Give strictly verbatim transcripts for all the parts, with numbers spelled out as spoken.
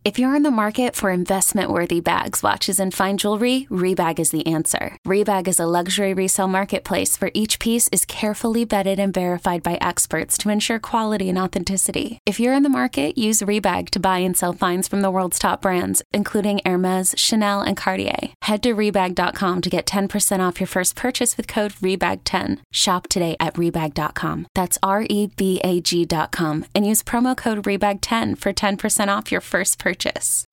If you're in the market for investment-worthy bags, watches, and fine jewelry, Rebag is the answer. Rebag is a luxury resale marketplace where each piece is carefully vetted and verified by experts to ensure quality and authenticity. If you're in the market, use Rebag to buy and sell finds from the world's top brands, including Hermes, Chanel, and Cartier. Head to Rebag dot com to get ten percent off your first purchase with code rebag ten. Shop today at Rebag dot com. That's R E B A G dot com and use promo code rebag ten for ten percent off your first purchase. Purchase.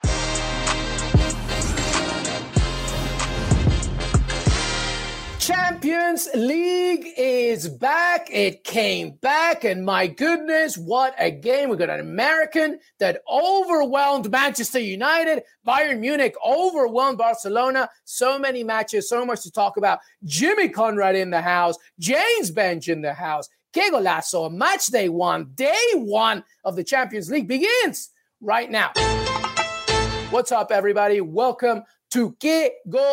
Champions League is back. It came back, and my goodness, what a game. We got an American that overwhelmed Manchester United. Bayern Munich overwhelmed Barcelona. So many matches, so much to talk about. Jimmy Conrad in the house. James Bench in the house. Que Golazo, match day one, day one of the Champions League begins right now. What's up, everybody? Welcome to Que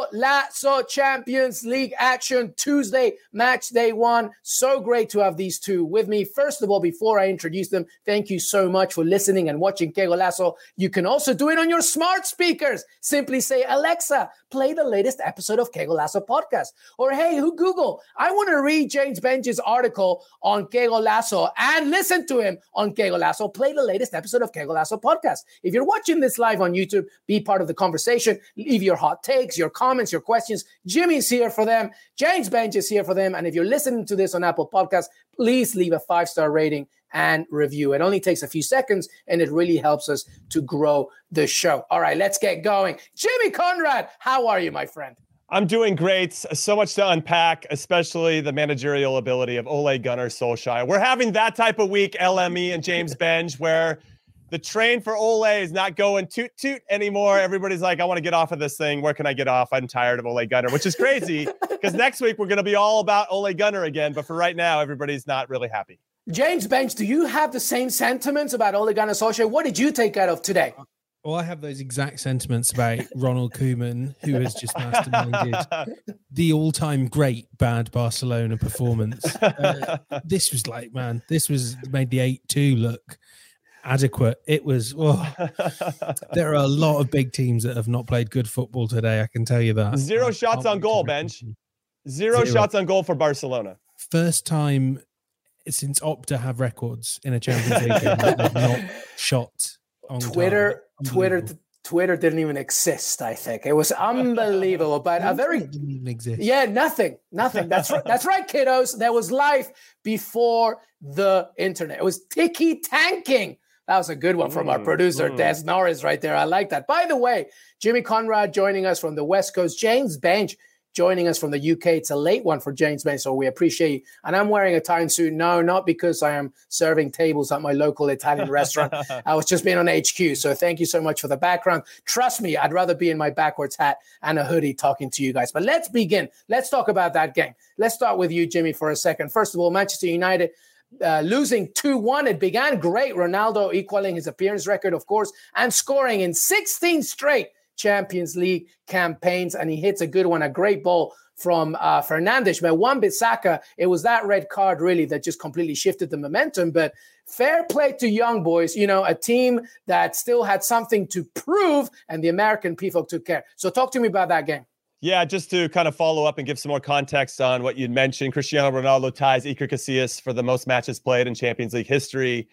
Golazo Champions League action Tuesday, match day one. So great to have these two with me. First of all, before I introduce them, thank you so much for listening and watching Que Golazo. You can also do it on your smart speakers. Simply say, Alexa, play the latest episode of Que Golazo podcast. Or, hey, who Google, I want to read James Bench's article on Que Golazo and listen to him on Que Golazo. Play the latest episode of Que Golazo podcast. If you're watching this live on YouTube, be part of the conversation. Leave your hot takes, your comments, your questions. Jimmy's here for them. James Bench is here for them. And if you're listening to this on Apple Podcasts, please leave a five-star rating and review. It only takes a few seconds, and it really helps us to grow the show. All right, let's get going. Jimmy Conrad, how are you, my friend? I'm doing great. So much to unpack, especially the managerial ability of Ole Gunnar Solskjaer. We're having that type of week, L M E and James Bench, where the train for Ole is not going toot toot anymore. Everybody's like, I want to get off of this thing. Where can I get off? I'm tired of Ole Gunnar, which is crazy because next week we're going to be all about Ole Gunnar again. But for right now, everybody's not really happy. James Bench, do you have the same sentiments about Ole Gunnar Solskjaer? What did you take out of today? Well, I have those exact sentiments about Ronald Koeman, who has just masterminded the all-time great bad Barcelona performance. Uh, this was like, man, this was made the eight two look adequate. It was, oh, there are a lot of big teams that have not played good football today. I can tell you that. Zero I shots on goal, Bench. Zero, Zero shots on goal for Barcelona. First time since Opta have records in a Champions League game that they've not shot on Twitter. Twitter. Twitter didn't even exist. I think it was unbelievable, but a very didn't even exist. Yeah, nothing, nothing. That's right. That's right, kiddos. There was life before the internet. It was ticky tanking. That was a good one from our producer, mm. Des Norris, right there. I like that. By the way, Jimmy Conrad joining us from the West Coast. James Bench joining us from the U K. It's a late one for James Bench, so we appreciate you. And I'm wearing a tie and suit. No, not because I am serving tables at my local Italian restaurant. I was just being on H Q, so thank you so much for the background. Trust me, I'd rather be in my backwards hat and a hoodie talking to you guys. But let's begin. Let's talk about that game. Let's start with you, Jimmy, for a second. First of all, Manchester United Uh, losing two one. It began great. Ronaldo equaling his appearance record, of course, and scoring in sixteen straight Champions League campaigns. And he hits a good one, a great ball from uh, Fernandes. But Wan-Bissaka, it was that red card really that just completely shifted the momentum. But fair play to young boys, you know, a team that still had something to prove, and the American people took care. So talk to me about that game. Yeah, just to kind of follow up and give some more context on what you'd mentioned, Cristiano Ronaldo ties Iker Casillas for the most matches played in Champions League history.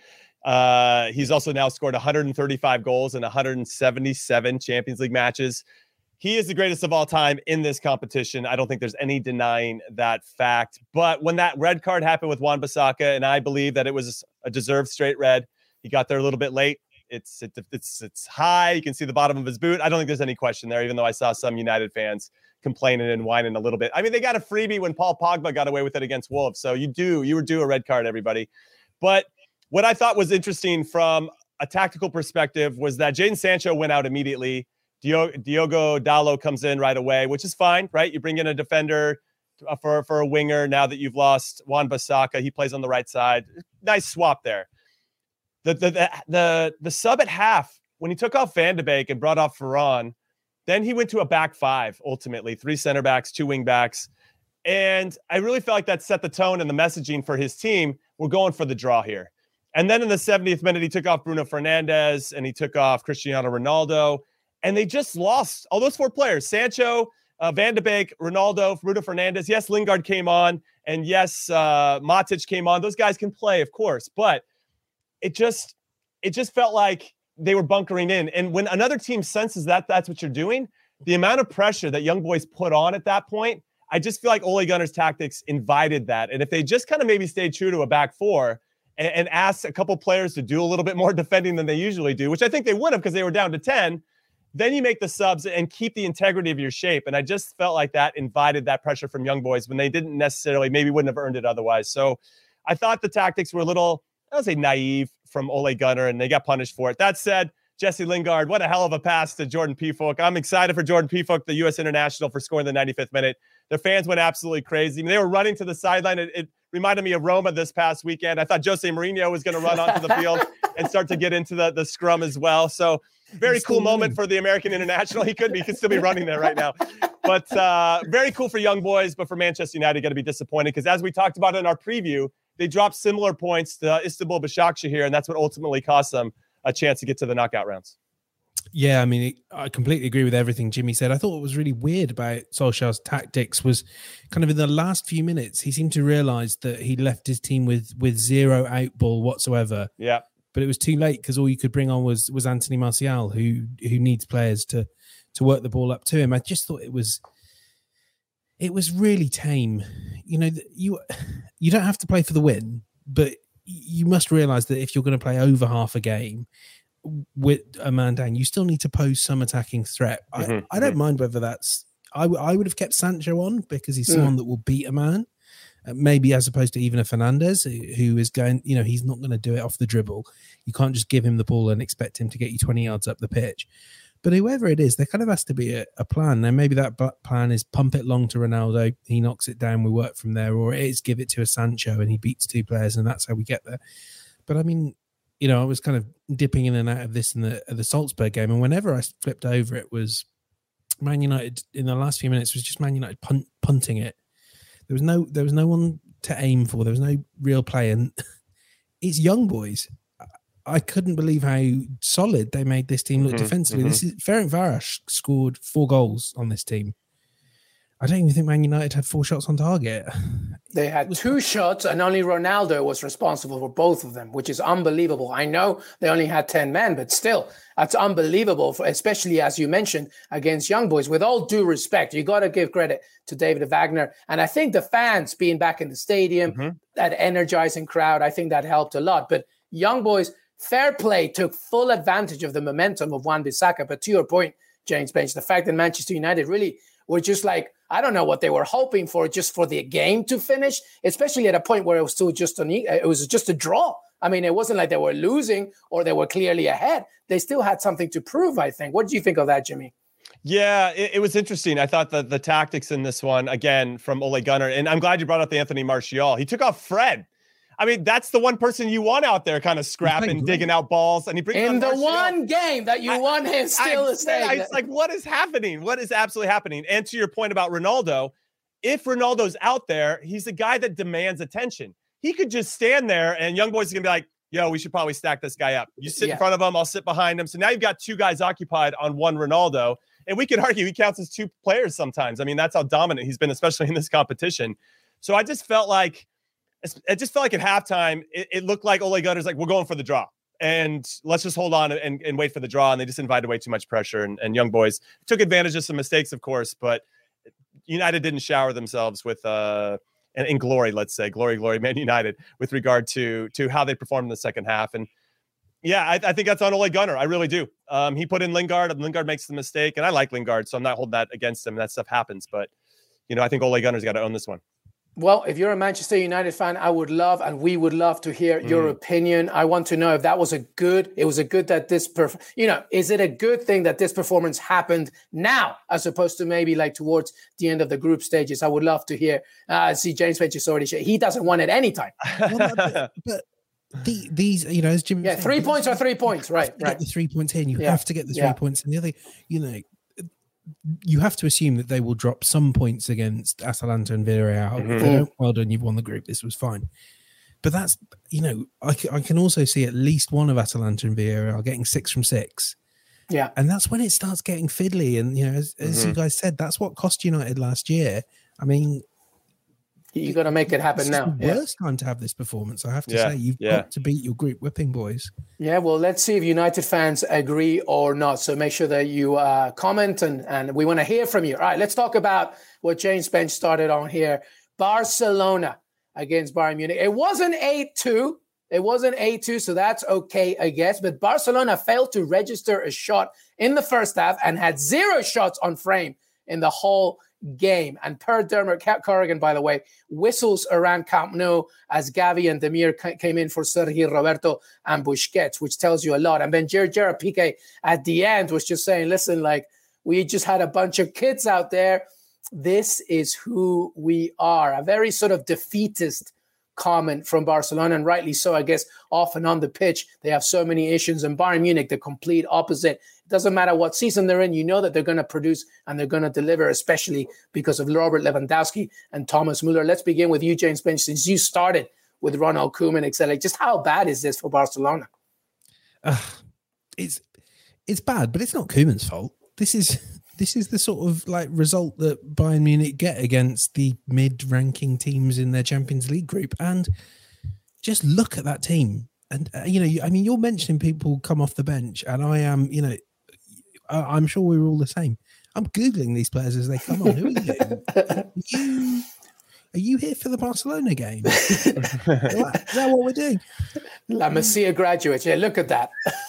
Uh, he's also now scored one hundred thirty-five goals in one hundred seventy-seven Champions League matches. He is the greatest of all time in this competition. I don't think there's any denying that fact. But when that red card happened with Wan-Bissaka, and I believe that it was a deserved straight red, he got there a little bit late. It's it, it's it's high. You can see the bottom of his boot. I don't think there's any question there, even though I saw some United fans complaining and whining a little bit. I mean, they got a freebie when Paul Pogba got away with it against Wolves. So you do, you were due a red card, everybody. But what I thought was interesting from a tactical perspective was that Jadon Sancho went out immediately. Diogo, Diogo Dalot comes in right away, which is fine, right? You bring in a defender for, for a winger now that you've lost Wan-Bissaka. He plays on the right side. Nice swap there. The, the the the the sub at half, when he took off Van de Beek and brought off Varane, then he went to a back five, ultimately. Three center backs, two wing backs. And I really felt like that set the tone and the messaging for his team. We're going for the draw here. And then in the seventieth minute, he took off Bruno Fernandes and he took off Cristiano Ronaldo. And they just lost all those four players, Sancho, uh, Van de Beek, Ronaldo, Bruno Fernandes. Yes, Lingard came on. And yes, uh, Matic came on. Those guys can play, of course. But it just it just felt like they were bunkering in. And when another team senses that that's what you're doing, the amount of pressure that young boys put on at that point, I just feel like Ole Gunnar's tactics invited that. And if they just kind of maybe stayed true to a back four and, and asked a couple players to do a little bit more defending than they usually do, which I think they would have because they were down to ten, then you make the subs and keep the integrity of your shape. And I just felt like that invited that pressure from young boys when they didn't necessarily, maybe wouldn't have earned it otherwise. So I thought the tactics were a little, I would say, naive from Ole Gunnar, and they got punished for it. That said, Jesse Lingard, what a hell of a pass to Jordan Pefok. I'm excited for Jordan Pefok, the U S international, for scoring the ninety-fifth minute. The fans went absolutely crazy. I mean, they were running to the sideline. It, it reminded me of Roma this past weekend. I thought Jose Mourinho was going to run onto the field and start to get into the, the scrum as well. So very cool moment for the American international. He could be, he could still be running there right now. But uh, very cool for young boys. But for Manchester United, got to be disappointed because as we talked about in our preview, they dropped similar points to Istanbul Başakşehir here, and that's what ultimately cost them a chance to get to the knockout rounds. Yeah, I mean, I completely agree with everything Jimmy said. I thought what was really weird about Solskjaer's tactics was kind of in the last few minutes, he seemed to realize that he left his team with with zero out ball whatsoever. Yeah. But it was too late because all you could bring on was was Anthony Martial, who who needs players to to work the ball up to him. I just thought it was it was really tame. You know, you you don't have to play for the win, but you must realize that if you're going to play over half a game with a man down, you still need to pose some attacking threat. Mm-hmm. I, I don't mind whether that's I, w- I would have kept Sancho on because he's someone mm. that will beat a man, uh, maybe as opposed to even a Fernandes who is going, you know, he's not going to do it off the dribble. You can't just give him the ball and expect him to get you twenty yards up the pitch. But whoever it is, there kind of has to be a, a plan. And maybe that plan is pump it long to Ronaldo. He knocks it down. We work from there. Or it is give it to a Sancho and he beats two players. And that's how we get there. But I mean, you know, I was kind of dipping in and out of this in the the Salzburg game. And whenever I flipped over, it was Man United in the last few minutes was just Man United punt, punting it. There was no there was no one to aim for. There was no real play. And it's young boys. I couldn't believe how solid they made this team look mm-hmm, defensively. Mm-hmm. This is Ferencváros scored four goals on this team. I don't even think Man United had four shots on target. They had two shots, and only Ronaldo was responsible for both of them, which is unbelievable. I know they only had ten men, but still, that's unbelievable, for, especially as you mentioned, against young boys. With all due respect, you got to give credit to David Wagner. And I think the fans being back in the stadium, mm-hmm. that energizing crowd, I think that helped a lot. But young boys, fair play, took full advantage of the momentum of Wan-Bissaka. But to your point, James Bench, the fact that Manchester United really were just like, I don't know what they were hoping for, just for the game to finish, especially at a point where it was still just an, it was just a draw. I mean, it wasn't like they were losing or they were clearly ahead. They still had something to prove, I think. What do you think of that, Jimmy? Yeah, it, it was interesting. I thought that the tactics in this one, again, from Ole Gunnar, and I'm glad you brought up the Anthony Martial. He took off Fred. I mean, that's the one person you want out there kind of scrapping, digging out balls. And he brings in the Martial. one game that you I, want him still to stay. It's like, what is happening? What is absolutely happening? And to your point about Ronaldo, if Ronaldo's out there, he's a guy that demands attention. He could just stand there and young boys are going to be like, yo, we should probably stack this guy up. You sit yeah. in front of him, I'll sit behind him. So now you've got two guys occupied on one Ronaldo. And we could argue he counts as two players sometimes. I mean, that's how dominant he's been, especially in this competition. So I just felt like, It just felt like at halftime, it, it looked like Ole Gunnar's like, we're going for the draw. And let's just hold on and, and wait for the draw. And they just invited way too much pressure. And, and young boys took advantage of some mistakes, of course. But United didn't shower themselves with, uh, in, in glory, let's say, glory, glory, Man United, with regard to, to how they performed in the second half. And yeah, I, I think that's on Ole Gunnar. I really do. Um, he put in Lingard. And Lingard makes the mistake. And I like Lingard, so I'm not holding that against him. That stuff happens. But, you know, I think Ole Gunnar's got to own this one. Well, if you're a Manchester United fan, I would love, and we would love to hear mm. your opinion. I want to know if that was a good, it was a good that this, perf- you know, is it a good thing that this performance happened now, as opposed to maybe like towards the end of the group stages? I would love to hear. Uh, see, James Finch is already, he doesn't want it anytime. well, but, but the, these, you know, as Jimmy Yeah, said, three points are three points, right? Right. Right. The three points in, you yeah. have to get the three yeah. points. And the other, you know, you have to assume that they will drop some points against Atalanta and Villarreal. Mm-hmm. If they don't, well done, you've won the group. This was fine. but that's, you know, I, I can also see at least one of Atalanta and Villarreal getting six from six. Yeah. And that's when it starts getting fiddly. And, you know, as, as mm-hmm. you guys said, that's what cost United last year. I mean, you got to make it happen now. The yeah. worst time to have this performance, I have to yeah. say. You've yeah. got to beat your group whipping, boys. Yeah, well, let's see if United fans agree or not. So make sure that you uh, comment, and, and we want to hear from you. All right, let's talk about what James Bench started on here. Barcelona against Bayern Munich. It wasn't eight two. It wasn't eight two, so that's okay, I guess. But Barcelona failed to register a shot in the first half and had zero shots on frame in the whole game. And per Dermot Corrigan, by the way, whistles around Camp Nou as Gavi and Demir came in for Sergi Roberto and Busquets, which tells you a lot. And then Gerard Piqué at the end was just saying, listen, like, we just had a bunch of kids out there. This is who we are. A very sort of defeatist comment from Barcelona, and rightly so, I guess. Off and on the pitch, they have so many issues. And Bayern Munich, the complete opposite. It doesn't matter what season they're in, you know that they're going to produce and they're going to deliver, especially because of Robert Lewandowski and Thomas Müller. Let's begin with you, James Bench, since you started with Ronald Koeman, et cetera. Just how bad is this for Barcelona? Uh, it's it's bad, but it's not Koeman's fault. This is this is the sort of like result that Bayern Munich get against the mid-ranking teams in their Champions League group. And just look at that team. And, uh, you know, I mean, you're mentioning people come off the bench, and I am, you know, I, I'm sure we were all the same. I'm Googling these players as they come on. Who are you? Are you, are you here for the Barcelona game? Is that what we're doing? La Masia graduates. Yeah, look at that.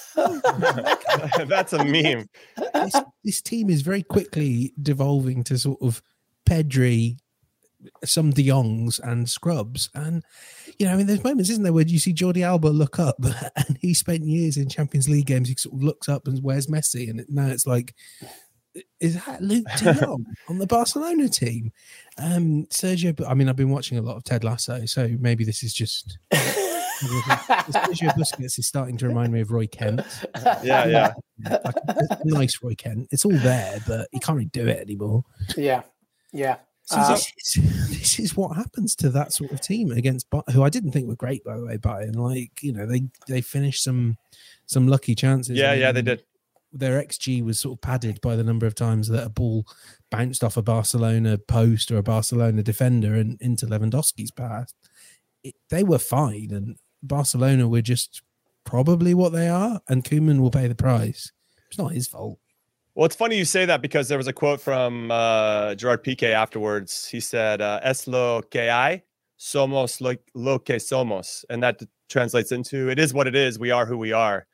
That's a meme. This, this team is very quickly devolving to sort of Pedri, some De Jongs and scrubs. And, you know, I mean, there's moments, isn't there, where you see Jordi Alba look up and he spent years in Champions League games. He sort of looks up and where's Messi? And now it's like, is that Luke De Jong on the Barcelona team? Um, Sergio, I mean, I've been watching a lot of Ted Lasso, so maybe this is just... Sergio Busquets is starting to remind me of Roy Kent. Yeah, yeah. Like, nice Roy Kent. It's all there, but he can't really do it anymore. Yeah, yeah. So uh, this, is, this is what happens to that sort of team against, who I didn't think were great, by the way, Bayern. Like, you know, they they finished some some lucky chances. Yeah, I mean, yeah, they did. Their X G was sort of padded by the number of times that a ball bounced off a Barcelona post or a Barcelona defender and into Lewandowski's pass. It, they were fine, and Barcelona were just probably what they are, and Koeman will pay the price. It's not his fault. Well, it's funny you say that because there was a quote from uh, Gerard Piqué afterwards. He said, uh, "Es lo que hay, somos lo, lo que somos," and that translates into "It is what it is. We are who we are."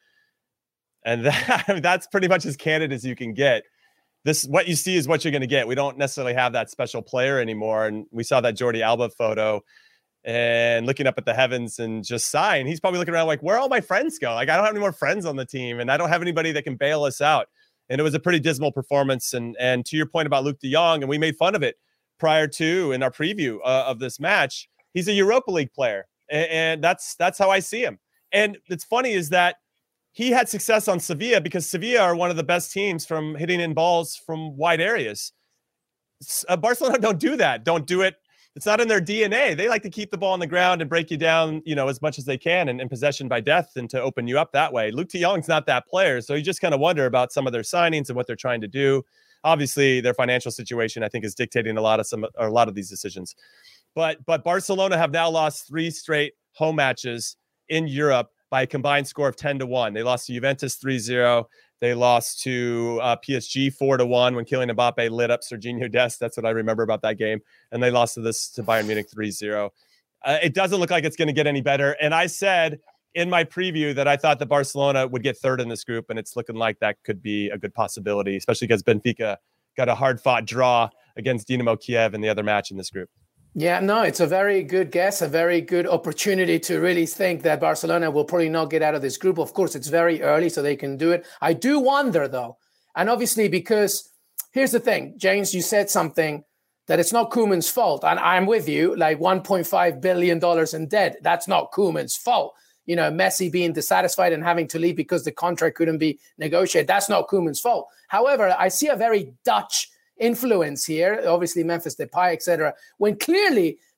And that, that's pretty much as candid as you can get. This, what you see is what you're going to get. We don't necessarily have that special player anymore, and we saw that Jordi Alba photo. And looking up at the heavens and just sighing. He's probably looking around like, where all my friends go? Like, I don't have any more friends on the team, and I don't have anybody that can bail us out. And it was a pretty dismal performance. And and to your point about Luke De Jong, and we made fun of it prior to in our preview uh, of this match. He's a Europa League player, and, and that's that's how I see him. And it's funny is that he had success on Sevilla because Sevilla are one of the best teams from hitting in balls from wide areas. Uh, Barcelona don't do that. Don't do it. It's not in their D N A. They like to keep the ball on the ground and break you down, you know, as much as they can and in possession by death and to open you up that way. Luke De Jong's not that player. So you just kind of wonder about some of their signings and what they're trying to do. Obviously, their financial situation, I think, is dictating a lot of some or a lot of these decisions. But but Barcelona have now lost three straight home matches in Europe by a combined score of ten to one. They lost to Juventus three zero. They lost to uh, P S G four to one when Kylian Mbappe lit up Serginho Dest. That's what I remember about that game. And they lost to this to Bayern Munich three zero. Uh, it doesn't look like it's going to get any better. And I said in my preview that I thought that Barcelona would get third in this group, and it's looking like that could be a good possibility, especially because Benfica got a hard-fought draw against Dynamo Kiev in the other match in this group. Yeah, no, it's a very good guess, a very good opportunity to really think that Barcelona will probably not get out of this group. Of course, it's very early, so they can do it. I do wonder, though, and obviously because here's the thing, James, you said something that it's not Koeman's fault, and I'm with you, like one point five billion dollars in debt. That's not Koeman's fault. You know, Messi being dissatisfied and having to leave because the contract couldn't be negotiated. That's not Koeman's fault. However, I see a very Dutch influence here, obviously Memphis Depay, et cetera, when clearly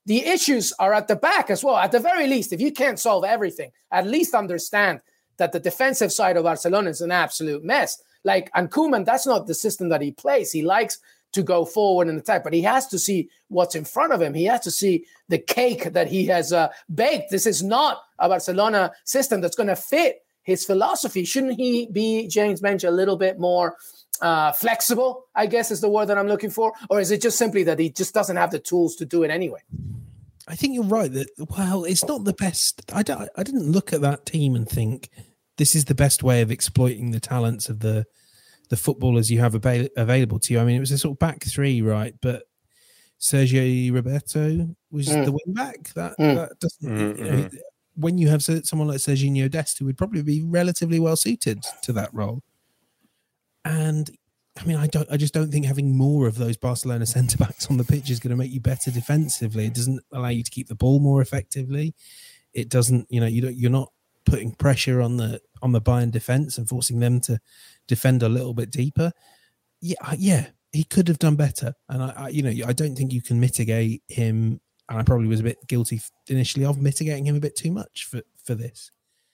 the issues are at the back as well. At the very least, if you can't solve everything, at least understand that the defensive side of Barcelona is an absolute mess. Like, and Koeman, that's not the system that he plays. He likes to go forward and attack, but he has to see what's in front of him. He has to see the cake that he has uh, baked. This is not a Barcelona system that's going to fit his philosophy. Shouldn't he be, James Benge, a little bit more uh, flexible, I guess is the word that I'm looking for? Or is it just simply that he just doesn't have the tools to do it anyway? I think you're right that, well, it's not the best. I, don't, I didn't look at that team and think this is the best way of exploiting the talents of the the footballers you have avail- available to you. I mean, it was a sort of back three, right? But Sergio Roberto was mm. the wing back. That, mm. that doesn't, mm-hmm. you know, when you have someone like Serginho Dest, who would probably be relatively well suited to that role. And I mean, I don't, I just don't think having more of those Barcelona centre backs on the pitch is going to make you better defensively. It doesn't allow you to keep the ball more effectively. It doesn't, you know, you don't, you're not putting pressure on the on the Bayern defence and forcing them to defend a little bit deeper. Yeah, yeah, he could have done better. And I, I, you know, I don't think you can mitigate him. And I probably was a bit guilty initially of mitigating him a bit too much for, for this.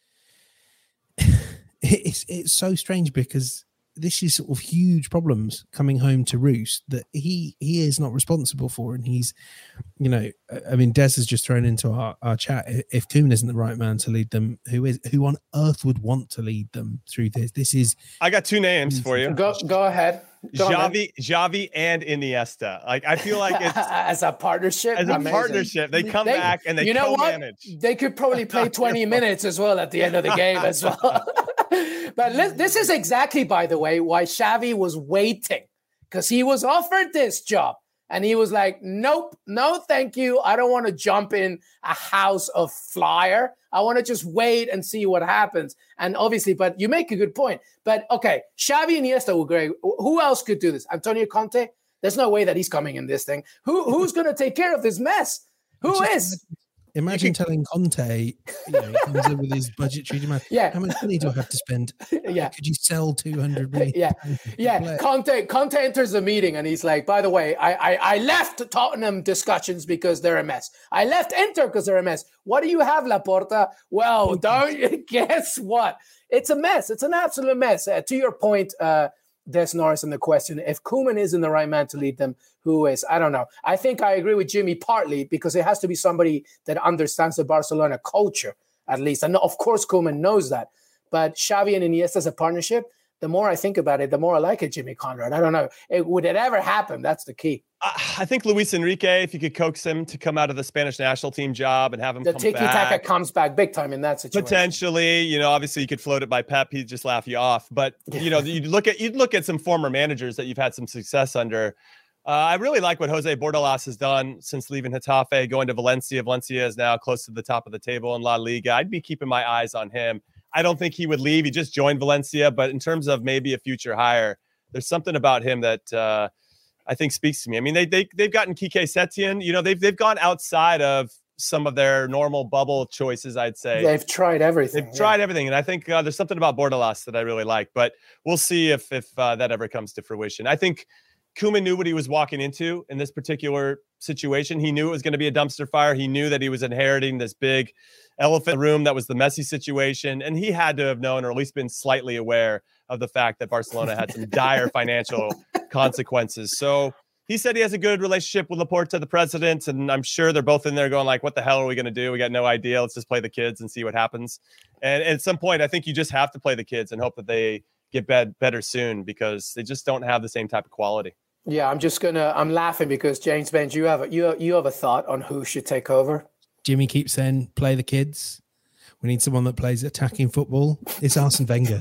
it's it's so strange because this is sort of huge problems coming home to roost that he he is not responsible for. And he's, you know, I mean, Des has just thrown into our, our chat, if Koeman isn't the right man to lead them, who is, who on earth would want to lead them through this? This is... I got two names for you. Go, go ahead. Go Xavi, Xavi and Iniesta. Like, I feel like it's... as a partnership? As a Amazing. partnership. They come they, back and they you know co-manage. What? They could probably play twenty minutes as well at the end of the game as well. But this is exactly, by the way, why Xavi was waiting, because he was offered this job. And he was like, nope, no, thank you. I don't want to jump in a house of flyer. I want to just wait and see what happens. And obviously, but you make a good point. But okay, Xavi and Iniesta were great. Who else could do this? Antonio Conte? There's no way that he's coming in this thing. Who Who's going to take care of this mess? Who just is? Imagine telling Conte, you know, he comes in with his budgetary demand. Yeah. How much money do I have to spend? Yeah. Could you sell two hundred million? Yeah. Yeah. Conte, Conte enters the meeting and he's like, by the way, I, I, I left Tottenham discussions because they're a mess. I left Inter because they're a mess. What do you have, Laporta? Well, don't you guess what? It's a mess. It's an absolute mess. Uh, to your point, uh, Des Norris, and the question, if Koeman isn't the right man to lead them, who is? I don't know. I think I agree with Jimmy partly because it has to be somebody that understands the Barcelona culture, at least. And of course, Koeman knows that. But Xavi and Iniesta as a partnership, the more I think about it, the more I like it, Jimmy Conrad. I don't know. It, would it ever happen? That's the key. I think Luis Enrique, if you could coax him to come out of the Spanish national team job and have him the come tiki taka comes back big time in that situation. Potentially, you know, obviously you could float it by Pep. He'd just laugh you off. But, you know, you'd look at, you'd look at some former managers that you've had some success under. Uh, I really like what Jose Bordalas has done since leaving Getafe, going to Valencia. Valencia is now close to the top of the table in La Liga. I'd be keeping my eyes on him. I don't think he would leave. He just joined Valencia. But in terms of maybe a future hire, there's something about him that uh, I think speaks to me. I mean, they, they, they've gotten Quique Setien. You know, they've, they've gone outside of some of their normal bubble choices, I'd say. They've tried everything. They've yeah. tried everything. And I think uh, there's something about Bordalas that I really like. But we'll see if, if uh, that ever comes to fruition. I think Koeman knew what he was walking into in this particular situation. He knew it was going to be a dumpster fire. He knew that he was inheriting this big elephant in the room that was the Messi situation. And he had to have known, or at least been slightly aware of the fact that Barcelona had some dire financial consequences. So he said he has a good relationship with Laporta, the president. And I'm sure they're both in there going like, what the hell are we going to do? We got no idea. Let's just play the kids and see what happens. And at some point, I think you just have to play the kids and hope that they get bed, better soon, because they just don't have the same type of quality. Yeah, I'm just gonna. I'm laughing because James Benge, you have a, you you have a thought on who should take over. Jimmy keeps saying, "Play the kids." We need someone that plays attacking football. It's Arsene Wenger.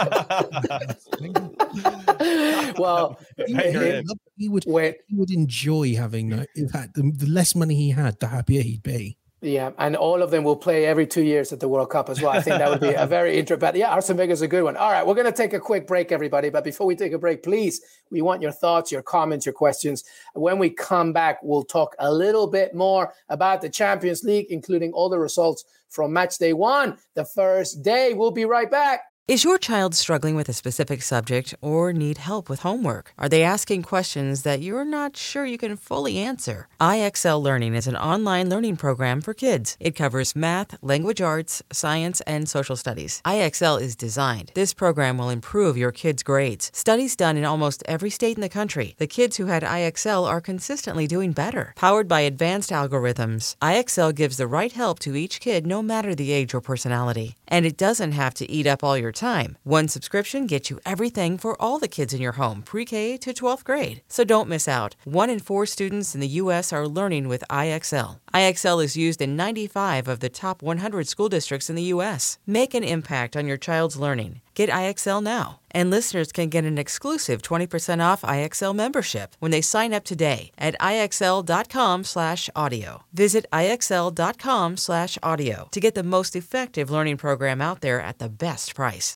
Well, he, he would wait. he would enjoy having. In fact, the, the less money he had, the happier he'd be. Yeah, and all of them will play every two years at the World Cup as well. I think that would be a very interesting. But yeah, Arsene Wenger is a good one. All right, we're going to take a quick break, everybody. But before we take a break, please, we want your thoughts, your comments, your questions. When we come back, we'll talk a little bit more about the Champions League, including all the results from match day one, the first day. We'll be right back. Is your child struggling with a specific subject or need help with homework? Are they asking questions that you're not sure you can fully answer? I X L Learning is an online learning program for kids. It covers math, language arts, science, and social studies. I X L is designed. This program will improve your kids' grades. Studies done in almost every state in the country. The kids who had I X L are consistently doing better. Powered by advanced algorithms, I X L gives the right help to each kid no matter the age or personality. And it doesn't have to eat up all your time. One subscription gets you everything for all the kids in your home, pre-K to twelfth grade. So don't miss out. One in four students in the U S are learning with I X L. I X L is used in ninety-five of the top one hundred school districts in the U S. Make an impact on your child's learning. Get I X L now. And listeners can get an exclusive twenty percent off I X L membership when they sign up today at IXL.com slash audio. Visit IXL.com slash audio to get the most effective learning program out there at the best price.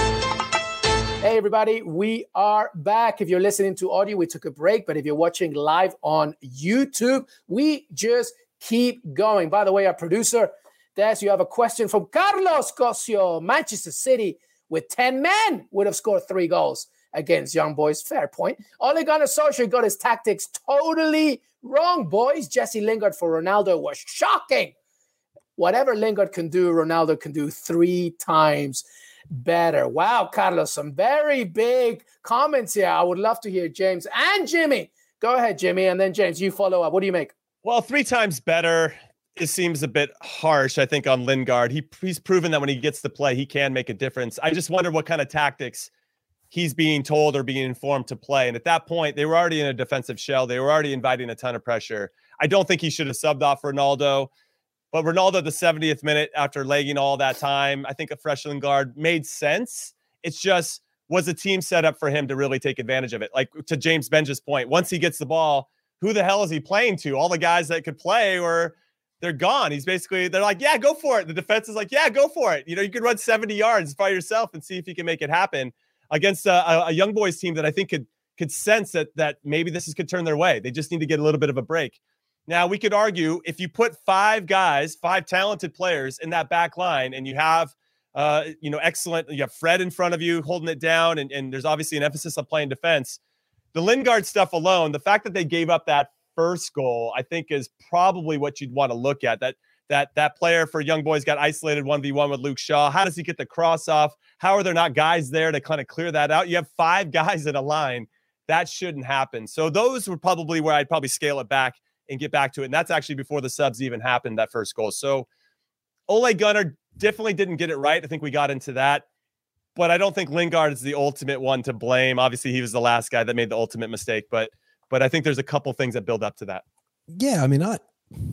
Hey, everybody, we are back. If you're listening to audio, we took a break. But if you're watching live on YouTube, we just keep going. By the way, our producer, Des, you have a question from Carlos Cosio. Manchester City with ten men would have scored three goals against Young Boys. Fair point. Ole Gunnar Solskjaer got his tactics totally wrong, boys. Jesse Lingard for Ronaldo was shocking. Whatever Lingard can do, Ronaldo can do three times better. Wow, Carlos, some very big comments here. I would love to hear James and Jimmy. Go ahead, Jimmy, and then James, you follow up. What do you make? Well, three times better, it seems a bit harsh, I think, on Lingard. He He's proven that when he gets to play, he can make a difference. I just wonder what kind of tactics he's being told or being informed to play. And at that point, they were already in a defensive shell. They were already inviting a ton of pressure. I don't think he should have subbed off Ronaldo. But Ronaldo, the seventieth minute, after lagging all that time, I think a fresh Lingard made sense. It's just, was a team set up for him to really take advantage of it? Like, to James Benja's point, once he gets the ball, who the hell is he playing to? All the guys that could play, or they're gone. He's basically, they're like, yeah, go for it. The defense is like, yeah, go for it. You know, you could run seventy yards by yourself and see if you can make it happen against a, a Young Boys team that I think could could sense that that maybe this is, could turn their way. They just need to get a little bit of a break. Now, we could argue if you put five guys, five talented players in that back line, and you have, uh, you know, excellent, you have Fred in front of you holding it down, and, and there's obviously an emphasis on playing defense. The Lingard stuff alone, the fact that they gave up that first goal, I think is probably what you'd want to look at. That that that player for Young Boys got isolated one v one with Luke Shaw. How does he get the cross off? How are there not guys there to kind of clear that out? You have five guys in a line. That shouldn't happen. So those were probably where I'd probably scale it back and get back to it. And that's actually before the subs even happened, that first goal. So Ole Gunnar definitely didn't get it right. I think we got into that. But I don't think Lingard is the ultimate one to blame. Obviously, he was the last guy that made the ultimate mistake. But but I think there's a couple things that build up to that. Yeah, I mean, I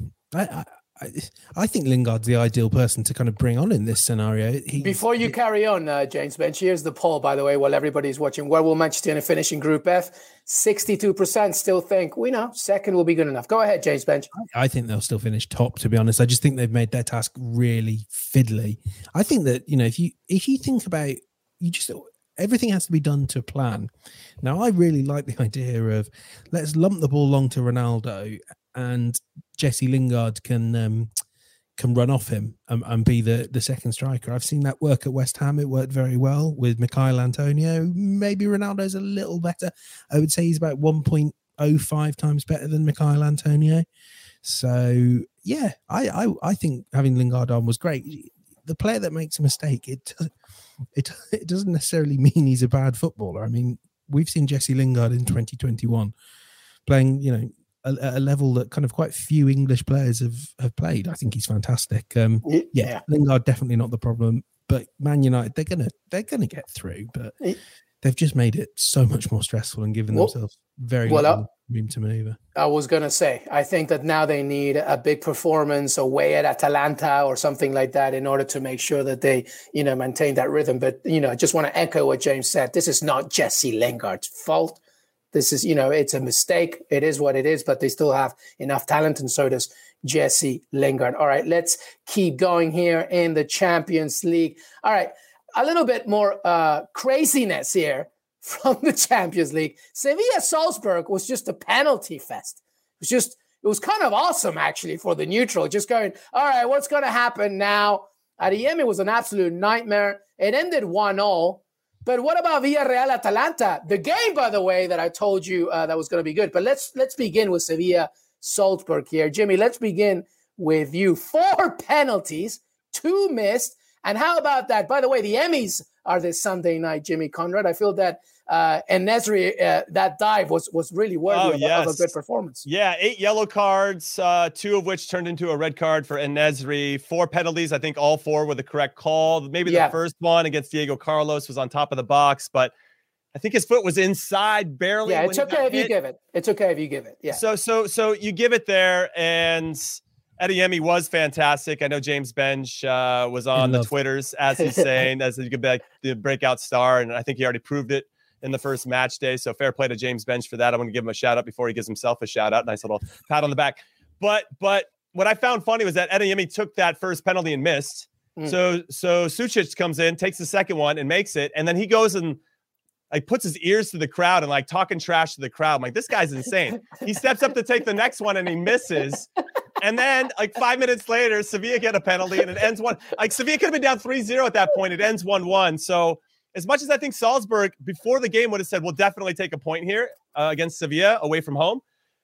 I I, I think Lingard's the ideal person to kind of bring on in this scenario. He, Before you he, carry on, uh, James Bench, here's the poll, by the way, while everybody's watching. Where will Manchester United finish in Group F? sixty-two percent still think, we know, second will be good enough. Go ahead, James Bench. I think they'll still finish top, to be honest. I just think they've made their task really fiddly. I think that, you know, if you if you think about, you just, everything has to be done to plan. Now, I really like the idea of let's lump the ball long to Ronaldo and Jesse Lingard can um, can run off him and, and be the, the second striker. I've seen that work at West Ham. It worked very well with Michail Antonio. Maybe Ronaldo's a little better. I would say he's about one point oh five times better than Michail Antonio. So, yeah, I, I, I think having Lingard on was great. The player that makes a mistake, it, it, it doesn't necessarily mean he's a bad footballer. I mean, we've seen Jesse Lingard in twenty twenty-one playing, you know, a, a level that kind of quite few English players have, have played. I think he's fantastic. Um, yeah, yeah, Lingard definitely not the problem, but Man United, they're gonna they're gonna get through, but they've just made it so much more stressful and given well, themselves very well, little room to maneuver. I was gonna say, I think that now they need a big performance away at Atalanta or something like that in order to make sure that they, you know, maintain that rhythm. But you know, I just want to echo what James said. This is not Jesse Lingard's fault. This is, you know, it's a mistake. It is what it is, but they still have enough talent, and so does Jesse Lingard. All right, let's keep going here in the Champions League. All right, a little bit more uh, craziness here from the Champions League. Sevilla Salzburg was just a penalty fest. It was just, it was kind of awesome, actually, for the neutral. Just going, all right, what's going to happen now? Adeyemi was an absolute nightmare. It ended one all. But what about Villarreal Atalanta? The game, by the way, that I told you uh, that was going to be good. But let's let's begin with Sevilla Salzburg here. Jimmy, let's begin with you. Four penalties, two missed. And how about that? By the way, the Emmys are this Sunday night, Jimmy Conrad. I feel that uh, En-Nesyri, uh, that dive was was really worthy oh, of, yes. of a good performance. Yeah, eight yellow cards, uh, two of which turned into a red card for En-Nesyri. Four penalties. I think all four were the correct call. Maybe yeah. the first one against Diego Carlos was on top of the box, but I think his foot was inside barely. Yeah, it's okay if hit. you give it. It's okay if you give it. Yeah. So, so, so you give it there, and Adeyemi was fantastic. I know James Bench uh, was on the Twitters, as he's saying, as he could be like the breakout star, and I think he already proved it in the first match day. So fair play to James Bench for that. I want to give him a shout out before he gives himself a shout out. Nice little pat on the back. But but what I found funny was that Adeyemi took that first penalty and missed. Mm. So so Sucic comes in, takes the second one and makes it, and then he goes and like puts his ears to the crowd and like talking trash to the crowd. I'm like, this guy's insane. He steps up to take the next one and he misses. And then like five minutes later, Sevilla get a penalty and it ends one. Like Sevilla could have been down three zero at that point. It ends one one. So as much as I think Salzburg before the game would have said, we'll definitely take a point here uh, against Sevilla away from home,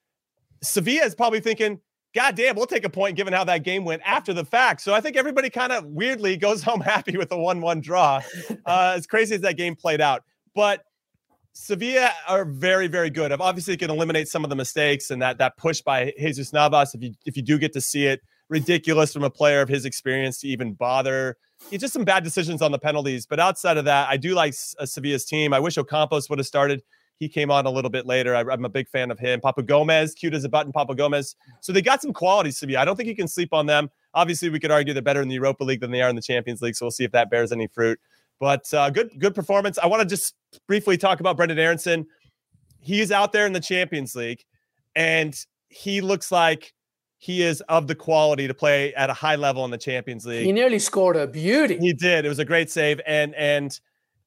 Sevilla is probably thinking, God damn, we'll take a point given how that game went after the fact. So I think everybody kind of weirdly goes home happy with a one one draw. Uh, as crazy as that game played out. But Sevilla are very, very good. I've obviously can eliminate some of the mistakes and that that push by Jesus Navas. If you if you do get to see it, ridiculous from a player of his experience to even bother. It's just some bad decisions on the penalties. But outside of that, I do like uh, Sevilla's team. I wish Ocampos would have started. He came on a little bit later. I, I'm a big fan of him. Papa Gomez, cute as a button, Papa Gomez. So they got some quality, Sevilla. I don't think you can sleep on them. Obviously, we could argue they're better in the Europa League than they are in the Champions League. So we'll see if that bears any fruit. But uh, good, good performance. I want to just briefly talk about Brendan Aronson. He's out there in the Champions League, and he looks like he is of the quality to play at a high level in the Champions League. He nearly scored a beauty. He did. It was a great save, and and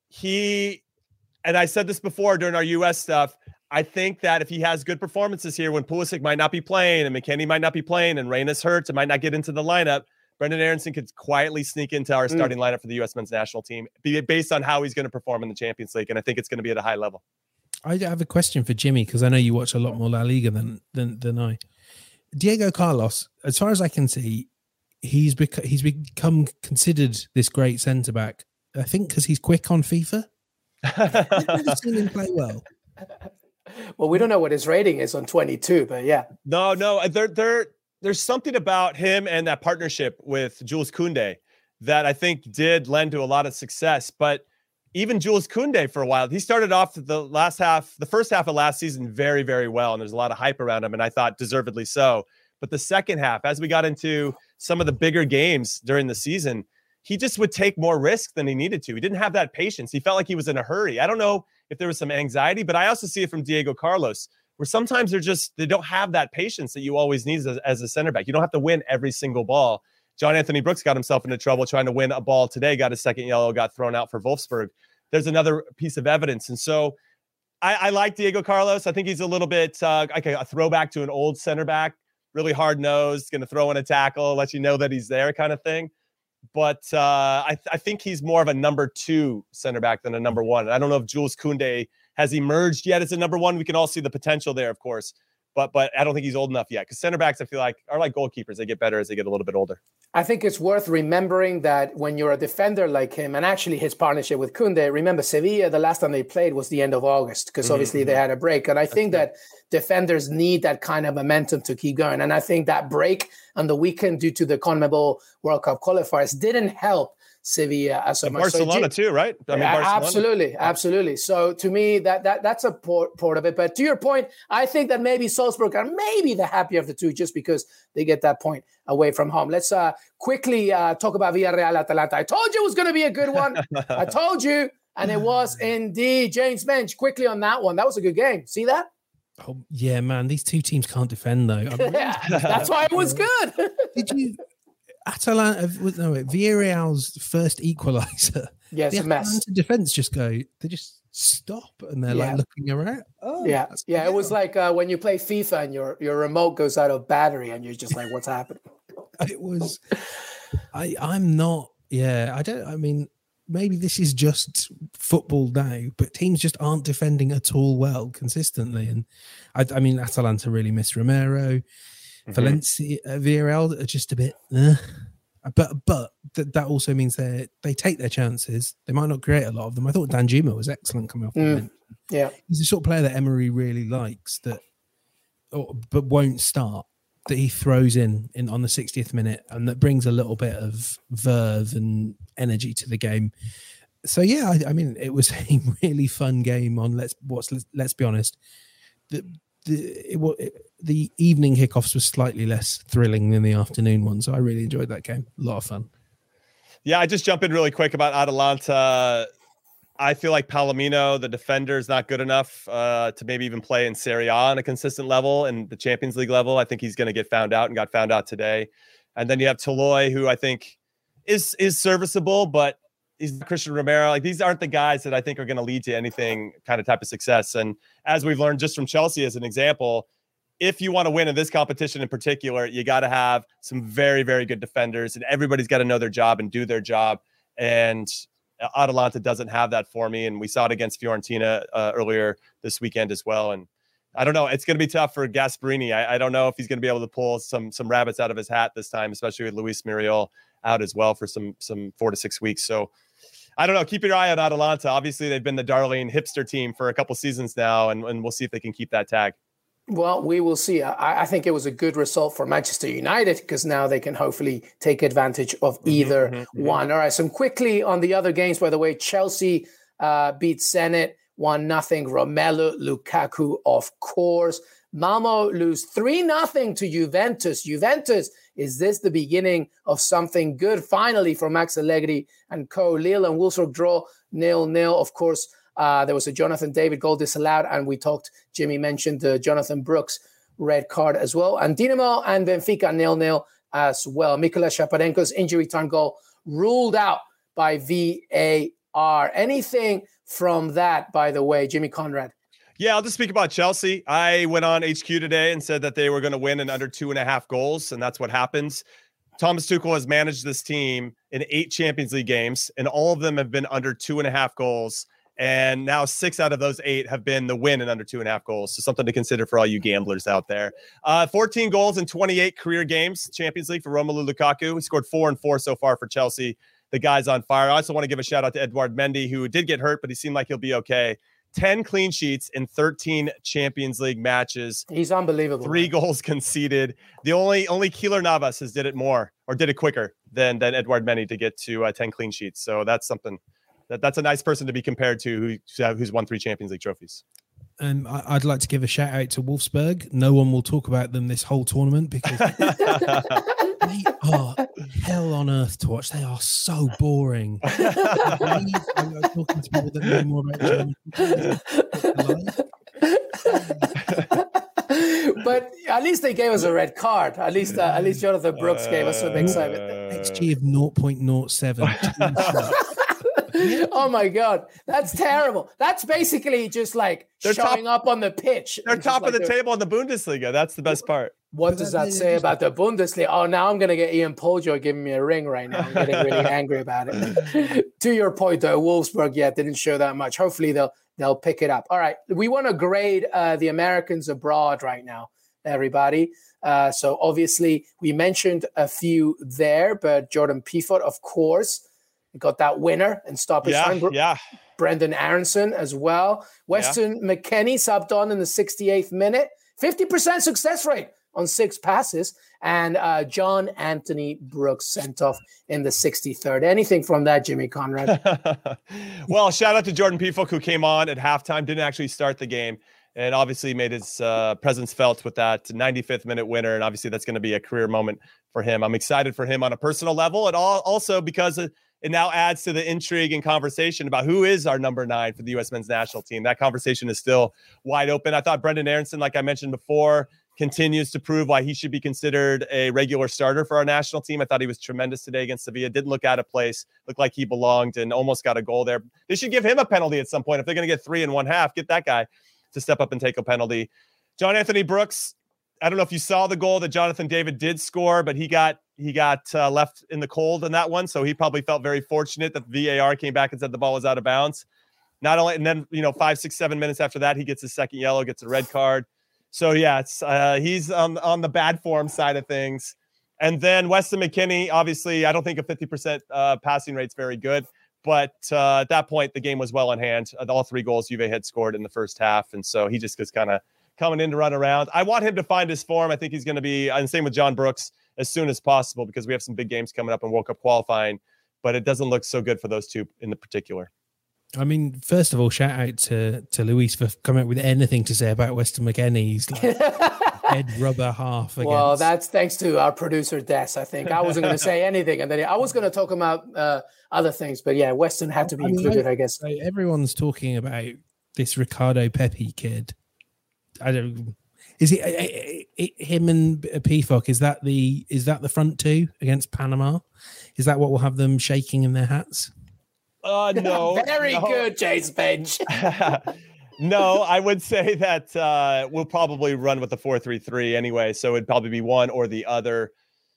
he and I said this before during our U S stuff. I think that if he has good performances here, when Pulisic might not be playing and McKennie might not be playing and Reyna's hurt and might not get into the lineup, Brendan Aronson could quietly sneak into our starting mm. lineup for the U S men's national team based on how he's going to perform in the Champions League. And I think it's going to be at a high level. I have a question for Jimmy, because I know you watch a lot more La Liga than, than, than I. Diego Carlos, as far as I can see, he's, bec- he's become considered this great centre-back, I think because he's quick on FIFA. I've never seen him play well. Well, we don't know what his rating is on twenty-two, but yeah. No, no, they're, they're, there's something about him and that partnership with Jules Koundé that I think did lend to a lot of success. But even Jules Koundé for a while, he started off the last half, the first half of last season very, very well. And there's a lot of hype around him, and I thought deservedly so. But the second half, as we got into some of the bigger games during the season, he just would take more risk than he needed to. He didn't have that patience. He felt like he was in a hurry. I don't know if there was some anxiety, but I also see it from Diego Carlos, where sometimes they're just, they don't have that patience that you always need as, as a center back. You don't have to win every single ball. John Anthony Brooks got himself into trouble trying to win a ball today, got his second yellow, got thrown out for Wolfsburg. There's another piece of evidence. And so I, I like Diego Carlos. I think he's a little bit uh, like a, a throwback to an old center back, really hard-nosed, going to throw in a tackle, let you know that he's there kind of thing. But uh, I, th- I think he's more of a number two center back than a number one. And I don't know if Jules Koundé has emerged yet as a number one. We can all see the potential there, of course. But but I don't think he's old enough yet, because center backs, I feel like, are like goalkeepers. They get better as they get a little bit older. I think it's worth remembering that when you're a defender like him, and actually his partnership with Koundé, remember Sevilla, the last time they played was the end of August, because mm-hmm. obviously they had a break. And I That's think good. that defenders need that kind of momentum to keep going. And I think that break on the weekend due to the CONMEBOL World Cup qualifiers didn't help Sevilla as so much. Barcelona so, too, right? I mean, yeah, Barcelona. Absolutely, absolutely. So to me, that that that's a part, part of it. But to your point, I think that maybe Salzburg are maybe the happier of the two, just because they get that point away from home. Let's uh, quickly uh, talk about Villarreal Atalanta. I told you it was going to be a good one. I told you, and it was indeed. James Bench, quickly on that one. That was a good game. See that? Oh yeah, man. These two teams can't defend though. Yeah, that's why it was good. Did you? Atalanta, no, Villarreal's first equaliser. Yes, the a mess. Atalanta defense just go, they just stop and they're yeah. like looking around. Oh, yeah, yeah. It was like uh, when you play FIFA and your your remote goes out of battery and you're just like, what's happening? It was. I I'm not Yeah, I don't. I mean, maybe this is just football now, but teams just aren't defending at all well consistently. And I, I mean, Atalanta really miss Romero. Mm-hmm. Valencia, uh, Villarreal are just a bit. Uh, but but th- that also means they they take their chances. They might not create a lot of them. I thought Danjuma was excellent coming off the mm, bench. Yeah, he's the sort of player that Emery really likes, that, or, but won't start. That he throws in, in on the sixtieth minute, and that brings a little bit of verve and energy to the game. So yeah, I, I mean, it was a really fun game. On let's what's let's, let's be honest, the the it, it, the evening kickoffs was slightly less thrilling than the afternoon ones. So I really enjoyed that game. A lot of fun. Yeah, I just jump in really quick about Atalanta. I feel like Palomino, the defender, is not good enough uh, to maybe even play in Serie A on a consistent level and the Champions League level. I think he's going to get found out and got found out today. And then you have Toloi, who I think is is serviceable, but he's Christian Romero. Like, these aren't the guys that I think are going to lead to anything kind of type of success. And as we've learned just from Chelsea as an example, if you want to win in this competition in particular, you got to have some very, very good defenders, and everybody's got to know their job and do their job. And Atalanta doesn't have that for me, and we saw it against Fiorentina uh, earlier this weekend as well. And I don't know, it's going to be tough for Gasperini. I, I don't know if he's going to be able to pull some some rabbits out of his hat this time, especially with Luis Muriel out as well for some some four to six weeks. So I don't know. Keep your eye on Atalanta. Obviously, they've been the darling hipster team for a couple seasons now, and, and we'll see if they can keep that tag. Well, we will see. I, I think it was a good result for Manchester United, because now they can hopefully take advantage of either mm-hmm, mm-hmm. one. All right, so quickly on the other games, by the way, Chelsea uh, beat Zenit one nothing. Romelu Lukaku, of course. Malmo lose three nothing to Juventus. Juventus, is this the beginning of something good finally for Max Allegri and co? Lille and Wolfsburg draw nil nil. Of course, Uh, there was a Jonathan David goal disallowed, and we talked, Jimmy mentioned the Jonathan Brooks red card as well. And Dinamo and Benfica nil nil as well. Mikola Shaparenko's injury time goal ruled out by V A R. Anything from that, by the way, Jimmy Conrad? Yeah, I'll just speak about Chelsea. I went on H Q today and said that they were going to win in under two and a half goals, and that's what happens. Thomas Tuchel has managed this team in eight Champions League games, and all of them have been under two and a half goals. And now six out of those eight have been the win in under two and a half goals. So something to consider for all you gamblers out there. Uh, fourteen goals in twenty-eight career games, Champions League for Romelu Lukaku. He scored four and four so far for Chelsea. The guy's on fire. I also want to give a shout out to Edouard Mendy, who did get hurt, but he seemed like he'll be okay. ten clean sheets in thirteen Champions League matches. He's unbelievable. Three man. goals conceded. The only only Keylor Navas has did it more or did it quicker than, than Edouard Mendy to get to uh, ten clean sheets. So that's something. That, that's a nice person to be compared to who, who's won three Champions League trophies. And um, I'd like to give a shout out to Wolfsburg. No one will talk about them this whole tournament because they are hell on earth to watch. They are so boring. I'm talking to people that know more about But at least they gave us a red card. At least, uh, at least Jonathan Brooks uh, gave us some excitement. X G of zero point zero seven. Oh my God, that's terrible. That's basically just like they're showing top, up on the pitch. They're top of like the table in the Bundesliga. That's the best part. What does that say about the Bundesliga? Oh, now I'm going to get Ian Poljo giving me a ring right now. I'm getting really angry about it. To your point, though, Wolfsburg, yeah, didn't show that much. Hopefully they'll they'll pick it up. All right, we want to grade uh, the Americans abroad right now, everybody. Uh, so obviously we mentioned a few there, but Jordan Pickford, of course, got that winner and stoppage yeah, time. Yeah. Brendan Aronson as well. Weston yeah. McKennie subbed on in the sixty-eighth minute. fifty percent success rate on six passes. And uh, John Anthony Brooks sent off in the sixty-third. Anything from that, Jimmy Conrad? Well, shout out to Jordan Pickford, who came on at halftime, didn't actually start the game, and obviously made his uh, presence felt with that ninety-fifth minute winner. And obviously that's going to be a career moment for him. I'm excited for him on a personal level, and all, also because it now adds to the intrigue and conversation about who is our number nine for the U S men's national team. That conversation is still wide open. I thought Brendan Aronson, like I mentioned before, continues to prove why he should be considered a regular starter for our national team. I thought he was tremendous today against Sevilla. Didn't look out of place. Looked like he belonged and almost got a goal there. They should give him a penalty at some point. If they're going to get three in one half, get that guy to step up and take a penalty. John Anthony Brooks, I don't know if you saw the goal that Jonathan David did score, but he got he got uh, left in the cold in that one. So he probably felt very fortunate that the V A R came back and said the ball was out of bounds. Not only, and then, you know, five, six, seven minutes after that, he gets his second yellow, gets a red card. So yeah, it's uh, he's on, on the bad form side of things. And then Weston McKennie, obviously, I don't think a fifty percent uh, passing rate's very good. But uh, at that point, the game was well in hand. All three goals Juve had scored in the first half. And so he just gets kind of coming in to run around. I want him to find his form. I think he's going to be, and same with John Brooks, as soon as possible, because we have some big games coming up in World Cup qualifying. But it doesn't look so good for those two in the particular. I mean, first of all, shout out to, to Luis for coming up with anything to say about Weston McKennie. He's like head rubber half. Against. Well, that's thanks to our producer, Des, I think. I wasn't going to say anything. And then I was going to talk about uh, other things. But yeah, Weston had to be I mean, included, I, I guess. Everyone's talking about this Ricardo Pepi kid. I don't. Is it, it, it him and P F O C? Is that the is that the front two against Panama? Is that what will have them shaking in their hats? Uh, no. Very no. good, James Bench. No, I would say that uh, we'll probably run with the four three three anyway. So it'd probably be one or the other.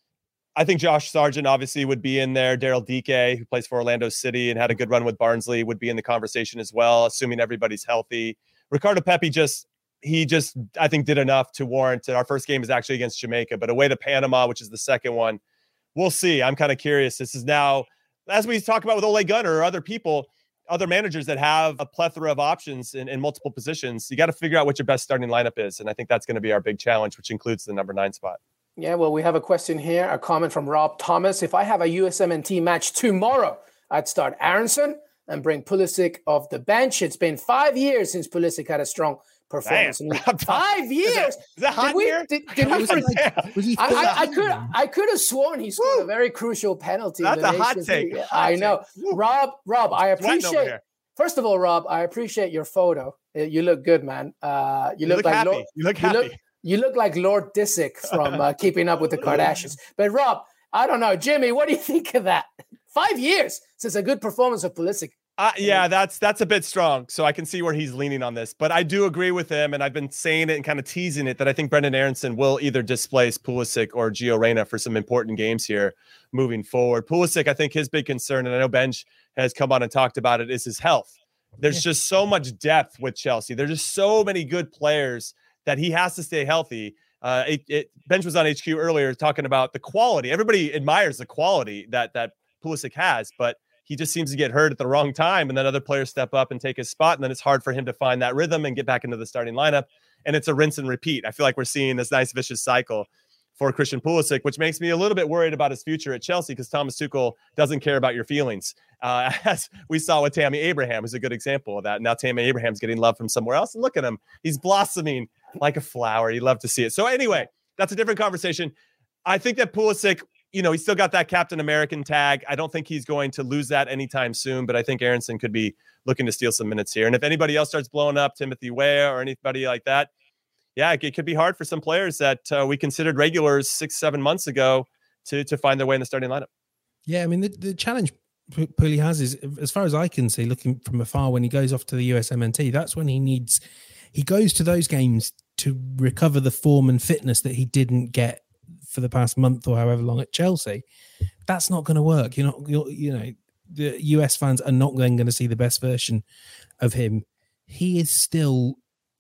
I think Josh Sargent obviously would be in there. Daryl Dike, who plays for Orlando City and had a good run with Barnsley, would be in the conversation as well, assuming everybody's healthy. Ricardo Pepi just, he just, I think, did enough to warrant it. Our first game is actually against Jamaica, but away to Panama, which is the second one. We'll see. I'm kind of curious. This is now, as we talk about with Ole Gunnar or other people, other managers that have a plethora of options in, in multiple positions, you got to figure out what your best starting lineup is. And I think that's going to be our big challenge, which includes the number nine spot. Yeah, well, we have a question here, a comment from Rob Thomas. If I have a U S M N T match tomorrow, I'd start Aronson and bring Pulisic off the bench. It's been five years since Pulisic had a strong performance. Damn, five years. Is that, is that hot did we, here? Did, did we like, was he I, I, I could I could have sworn he scored Woo. a very crucial penalty. That's in the a hot Nations take. League. Hot I know. take. Rob, Rob, I appreciate First of all, Rob, I appreciate your photo. You look good, man. Uh, you, you look, look like happy. Lord, you look you happy. Look, you look like Lord Disick from uh, Keeping Up with the Kardashians. But Rob, I don't know, Jimmy, what do you think of that? Five years since a good performance of Pulisic. Uh, yeah, that's that's a bit strong. So I can see where he's leaning on this. But I do agree with him, and I've been saying it and kind of teasing it that I think Brendan Aronson will either displace Pulisic or Gio Reyna for some important games here moving forward. Pulisic, I think his big concern, and I know Benj has come on and talked about it, is his health. There's yeah. just so much depth with Chelsea. There's just so many good players that he has to stay healthy. Uh, it, it, Benj was on H Q earlier talking about the quality. Everybody admires the quality that that Pulisic has, but he just seems to get hurt at the wrong time, and then other players step up and take his spot, and then it's hard for him to find that rhythm and get back into the starting lineup. And it's a rinse and repeat. I feel like we're seeing this nice vicious cycle for Christian Pulisic, which makes me a little bit worried about his future at Chelsea because Thomas Tuchel doesn't care about your feelings. Uh, as we saw with Tammy Abraham, who's a good example of that. Now Tammy Abraham's getting love from somewhere else, and look at him. He's blossoming like a flower. You love to see it. So anyway, that's a different conversation. I think that Pulisic, you know, he's still got that Captain American tag. I don't think he's going to lose that anytime soon, but I think Aronson could be looking to steal some minutes here. And if anybody else starts blowing up, Timothy Weah or anybody like that, yeah, it could be hard for some players that uh, we considered regulars six, seven months ago to to find their way in the starting lineup. Yeah, I mean, the, the challenge Pully has is, as far as I can see, looking from afar, when he goes off to the U S M N T, that's when he needs, he goes to those games to recover the form and fitness that he didn't get for the past month or however long at Chelsea. That's not going to work. You're not, you're, you know, the U S fans are not then going to see the best version of him. He is still,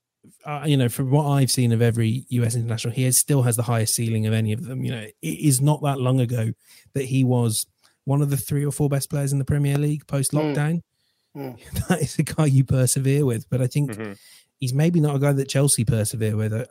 Uh, you know, from what I've seen of every U S international, he is, still has the highest ceiling of any of them. You know, it is not that long ago that he was one of the three or four best players in the Premier League post-lockdown. Mm. Mm. That is a guy you persevere with. But I think mm-hmm. he's maybe not a guy that Chelsea persevere with.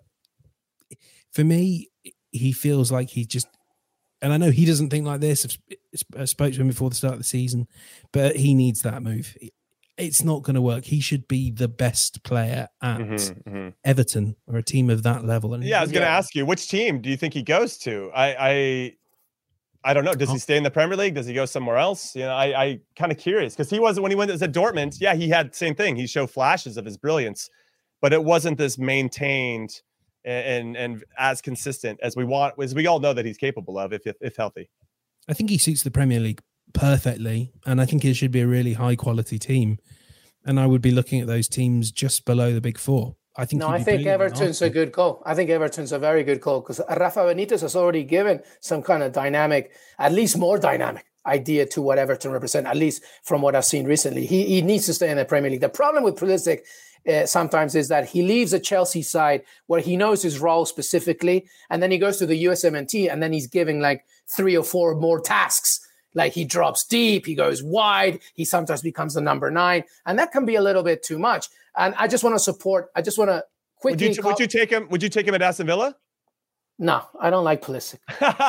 For me, he feels like he just, and I know he doesn't think like this. I spoke to him before the start of the season, but he needs that move. It's not going to work. He should be the best player at mm-hmm, mm-hmm. Everton or a team of that level. And yeah, I was going to ask you, which team do you think he goes to? I, I, I don't know. Does oh. he stay in the Premier League? Does he go somewhere else? You know, I, I kind of curious because he wasn't when he went to Dortmund. Yeah, he had the same thing. He showed flashes of his brilliance, but it wasn't this maintained and and, and as consistent as we want, as we all know that he's capable of if if, if healthy. I think he suits the Premier League perfectly, and I think it should be a really high quality team, and I would be looking at those teams just below the big four. I think. No, I think Everton's a good call. I think Everton's a very good call because Rafa Benitez has already given some kind of dynamic, at least more dynamic idea to what Everton represent, at least from what I've seen recently. He, he needs to stay in the Premier League. The problem with Pulisic uh, sometimes is that he leaves a Chelsea side where he knows his role specifically, and then he goes to the U S M N T, and then he's giving like three or four more tasks. Like he drops deep, he goes wide, he sometimes becomes the number nine, and that can be a little bit too much. And I just want to support, I just want to quickly... Would you, would you take him, would you take him at Aston Villa? No, I don't like Pulisic.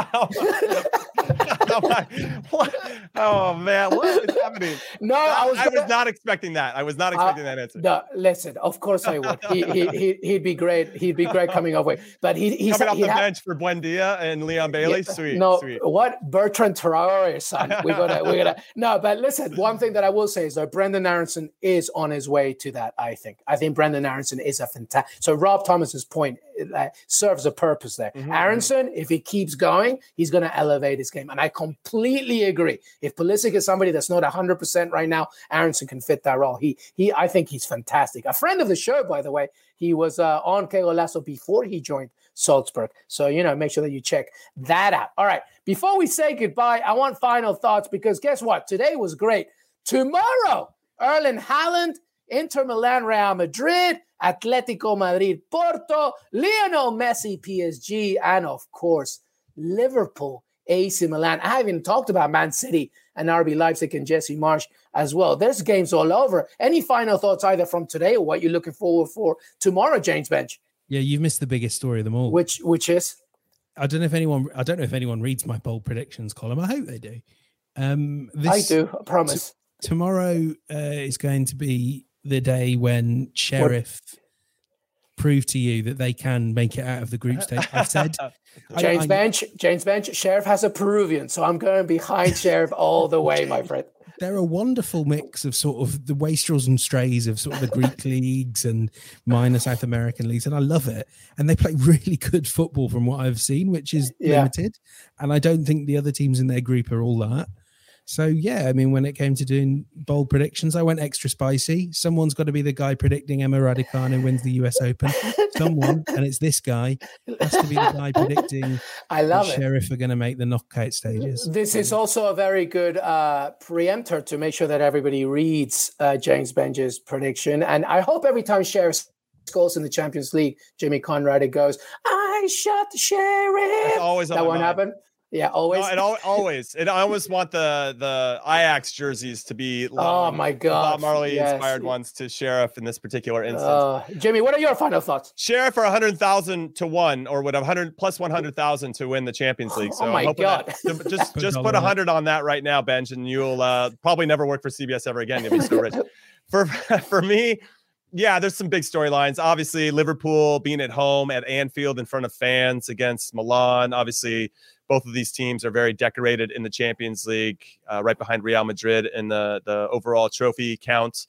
What? Oh man, what is happening? No, I was, I gonna, was not expecting that. I was not expecting uh, that answer. No, listen, of course I would. He, he, he, he'd be great. He'd be great coming off way. But he, he's coming off he the ha- bench for Buendia and Leon Bailey. Yeah, sweet. No, sweet. What Bertrand Traore, son? We're gonna, we're gonna. No, but listen. One thing that I will say is that Brendan Aronson is on his way to that. I think. I think Brendan Aronson is a fantastic. So Rob Thomas's point uh, serves a purpose there. Mm-hmm. Aronson, if he keeps going, he's going to elevate his game, and I completely agree. If Pulisic is somebody that's not one hundred percent right now, Aronson can fit that role. He, he, I think he's fantastic. A friend of the show, by the way. He was uh, on Que Golazo before he joined Salzburg. So, you know, make sure that you check that out. All right. Before we say goodbye, I want final thoughts because guess what? Today was great. Tomorrow, Erling Haaland, Inter Milan, Real Madrid, Atletico Madrid, Porto, Lionel Messi, P S G, and of course, Liverpool, A C Milan. I haven't even talked about Man City and R B Leipzig and Jesse Marsch as well. There's games all over. Any final thoughts either from today or what you're looking forward for tomorrow, James Bench? Yeah, you've missed the biggest story of them all. Which which is? I don't know if anyone I don't know if anyone reads my bold predictions column. I hope they do. Um, this, I do, I promise. T- tomorrow uh, is going to be the day when Sheriff what? prove to you that they can make it out of the group stage. I said, James I, I, Bench, James Bench, Sheriff has a Peruvian, so I'm going behind Sheriff all the way, my friend. They're a wonderful mix of sort of the wastrels and strays of sort of the Greek leagues and minor South American leagues, and I love it. And they play really good football from what I've seen, which is yeah. limited. And I don't think the other teams in their group are all that. So, yeah, I mean, when it came to doing bold predictions, I went extra spicy. Someone's got to be the guy predicting Emma Raducanu wins the U S Open. Someone, and it's this guy, has to be the guy predicting I love the it. Sheriff are going to make the knockout stages. This is also a very good uh, preemptor to make sure that everybody reads uh, James Bench's prediction. And I hope every time Sheriff scores in the Champions League, Jimmy Conrad, it goes, I shot the Sheriff. That's always on that my won't mind. happen. Yeah, always. No, it al- always. It, I always want the the Ajax jerseys to be. Oh my God! Bob Marley yes. inspired ones to Sheriff in this particular instance. Uh, Jimmy, what are your final thoughts? Sheriff are a hundred thousand to one, or what? A hundred plus one hundred thousand to win the Champions League. So oh my I'm God! That, just just put a hundred on that right now, Benj, and you'll uh, probably never work for C B S ever again. You'll be so rich. for for me. Yeah, there's some big storylines. Obviously, Liverpool being at home at Anfield in front of fans against Milan. Obviously, both of these teams are very decorated in the Champions League, uh, right behind Real Madrid in the, the overall trophy count.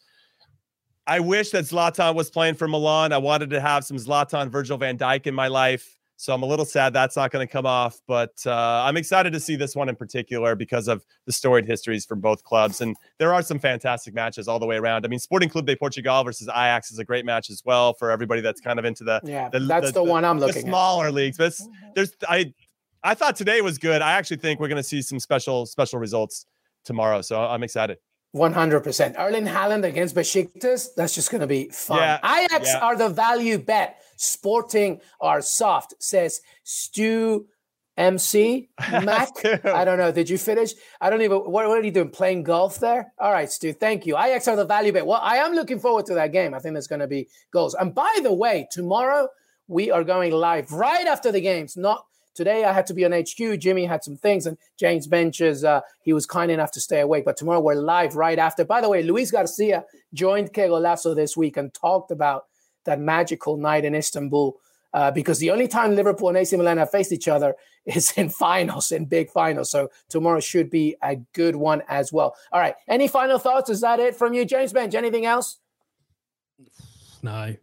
I wish that Zlatan was playing for Milan. I wanted to have some Zlatan, Virgil van Dijk in my life. So I'm a little sad that's not going to come off, but uh, I'm excited to see this one in particular because of the storied histories for both clubs. And there are some fantastic matches all the way around. I mean, Sporting Club de Portugal versus Ajax is a great match as well for everybody that's kind of into the yeah. the, that's the, the, the one I'm looking the smaller at. leagues. But it's, there's I I thought today was good. I actually think we're going to see some special special results tomorrow. So I'm excited. one hundred percent. Erling Haaland against Besiktas, that's just going to be fun. Yeah, Ajax yeah. are the value bet. Sporting are soft, says Stu M C. Mac, I don't know. Did you finish? I don't even, what, what are you doing? Playing golf there? All right, Stu, thank you. Ajax are the value bet. Well, I am looking forward to that game. I think there's going to be goals. And by the way, tomorrow we are going live right after the games, not Today I had to be on H Q. Jimmy had some things, and James Benches, uh, he was kind enough to stay awake. But tomorrow we're live right after. By the way, Luis Garcia joined Que Golazo this week and talked about that magical night in Istanbul uh, because the only time Liverpool and A C Milan have faced each other is in finals, in big finals. So tomorrow should be a good one as well. All right. Any final thoughts? Is that it from you, James Bench? Anything else? No.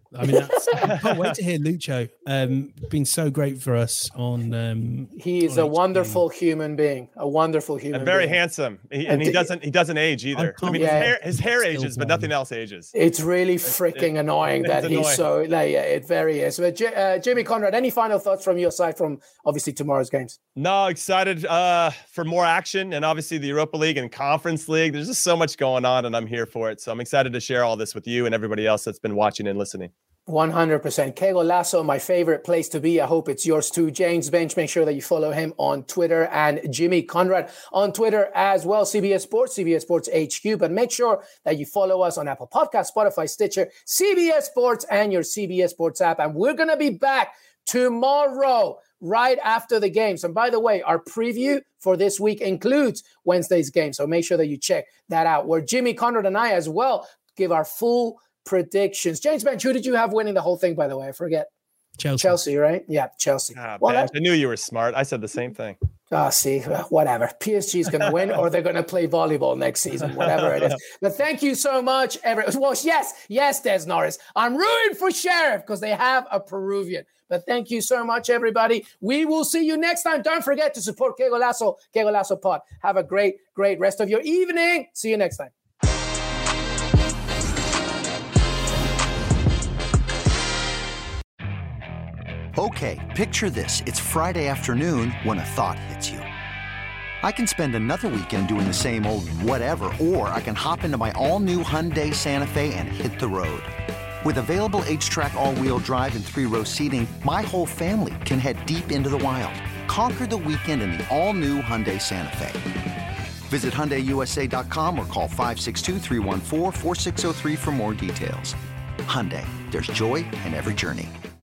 I mean, that's, I can't wait to hear Lucho. Um, been so great for us on. Um, he is on a H Q. wonderful human being, a wonderful human and very being. handsome. He, and, and he doesn't he doesn't age either. I, I mean, yeah. his hair, his hair ages, but nothing else ages. It's really freaking it, annoying that he's annoying. so. Like, yeah, it very is. But uh, Jimmy Conrad, any final thoughts from you aside from obviously tomorrow's games? No, excited uh, for more action, and obviously the Europa League and Conference League. There's just so much going on, and I'm here for it. So I'm excited to share all this with you and everybody else that's been watching and listening. one hundred percent. Que Golazo, my favorite place to be. I hope it's yours too. James Bench, make sure that you follow him on Twitter, and Jimmy Conrad on Twitter as well. C B S Sports, C B S Sports H Q. But make sure that you follow us on Apple Podcasts, Spotify, Stitcher, C B S Sports, and your C B S Sports app. And we're going to be back tomorrow, right after the games. And by the way, our preview for this week includes Wednesday's game. So make sure that you check that out, where Jimmy Conrad and I as well give our full predictions. James Bench, who did you have winning the whole thing, by the way? I forget. Chelsea. Chelsea, right? Yeah, Chelsea. Ah, well, Bench, I knew you were smart. I said the same thing. Oh, see, whatever. P S G is going to win, or they're going to play volleyball next season, whatever it is. But thank you so much, everyone. Well, yes, yes, Des Norris. I'm rooting for Sheriff because they have a Peruvian. But thank you so much, everybody. We will see you next time. Don't forget to support Que Golazo, Que Golazo Pod. Have a great, great rest of your evening. See you next time. Okay, picture this. It's Friday afternoon when a thought hits you. I can spend another weekend doing the same old whatever, or I can hop into my all-new Hyundai Santa Fe and hit the road. With available H-Track all-wheel drive and three-row seating, my whole family can head deep into the wild. Conquer the weekend in the all-new Hyundai Santa Fe. Visit Hyundai U S A dot com or call five six two, three one four, four six zero three for more details. Hyundai, there's joy in every journey.